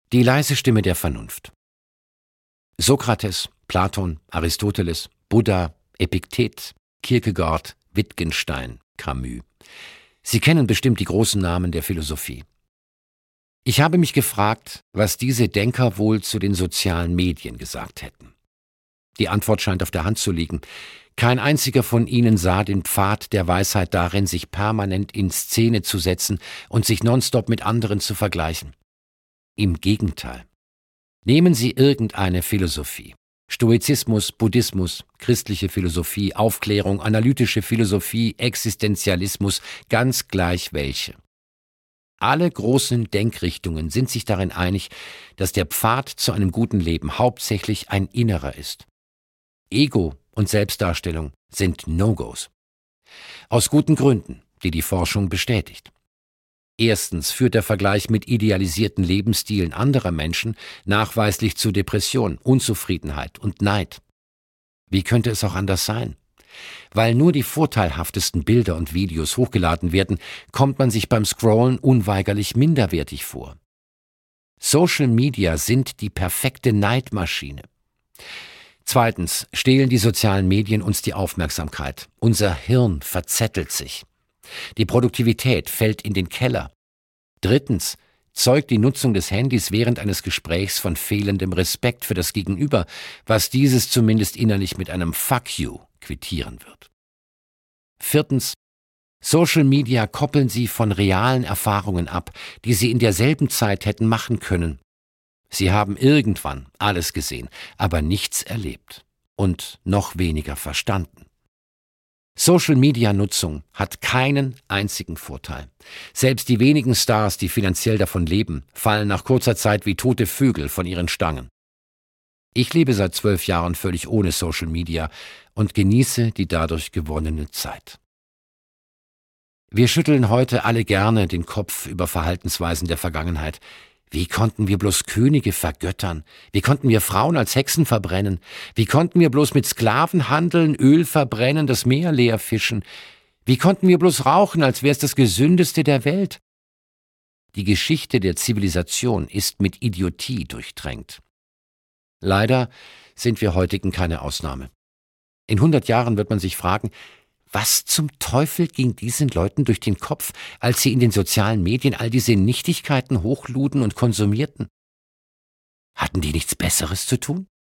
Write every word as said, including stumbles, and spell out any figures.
Die leise Stimme der Vernunft. Sokrates, Platon, Aristoteles, Buddha, Epiktet, Kierkegaard, Wittgenstein, Camus. Sie kennen bestimmt die großen Namen der Philosophie. Ich habe mich gefragt, was diese Denker wohl zu den sozialen Medien gesagt hätten. Die Antwort scheint auf der Hand zu liegen. Kein einziger von ihnen sah den Pfad der Weisheit darin, sich permanent in Szene zu setzen und sich nonstop mit anderen zu vergleichen. Im Gegenteil. Nehmen Sie irgendeine Philosophie. Stoizismus, Buddhismus, christliche Philosophie, Aufklärung, analytische Philosophie, Existenzialismus, ganz gleich welche. Alle großen Denkrichtungen sind sich darin einig, dass der Pfad zu einem guten Leben hauptsächlich ein innerer ist. Ego und Selbstdarstellung sind No-Gos. Aus guten Gründen, die die Forschung bestätigt. Erstens führt der Vergleich mit idealisierten Lebensstilen anderer Menschen nachweislich zu Depression, Unzufriedenheit und Neid. Wie könnte es auch anders sein? Weil nur die vorteilhaftesten Bilder und Videos hochgeladen werden, kommt man sich beim Scrollen unweigerlich minderwertig vor. Social Media sind die perfekte Neidmaschine. Zweitens stehlen die sozialen Medien uns die Aufmerksamkeit. Unser Hirn verzettelt sich. Die Produktivität fällt in den Keller. Drittens zeugt die Nutzung des Handys während eines Gesprächs von fehlendem Respekt für das Gegenüber, was dieses zumindest innerlich mit einem Fuck you quittieren wird. Viertens, Social Media koppeln Sie von realen Erfahrungen ab, die Sie in derselben Zeit hätten machen können. Sie haben irgendwann alles gesehen, aber nichts erlebt und noch weniger verstanden. Social-Media-Nutzung hat keinen einzigen Vorteil. Selbst die wenigen Stars, die finanziell davon leben, fallen nach kurzer Zeit wie tote Vögel von ihren Stangen. Ich lebe seit zwölf Jahren völlig ohne Social Media und genieße die dadurch gewonnene Zeit. Wir schütteln heute alle gerne den Kopf über Verhaltensweisen der Vergangenheit. Wie konnten wir bloß Könige vergöttern? Wie konnten wir Frauen als Hexen verbrennen? Wie konnten wir bloß mit Sklaven handeln, Öl verbrennen, das Meer leer fischen? Wie konnten wir bloß rauchen, als wäre es das Gesündeste der Welt? Die Geschichte der Zivilisation ist mit Idiotie durchtränkt. Leider sind wir heutigen keine Ausnahme. In hundert Jahren wird man sich fragen, was zum Teufel ging diesen Leuten durch den Kopf, als sie in den sozialen Medien all diese Nichtigkeiten hochluden und konsumierten? Hatten die nichts Besseres zu tun?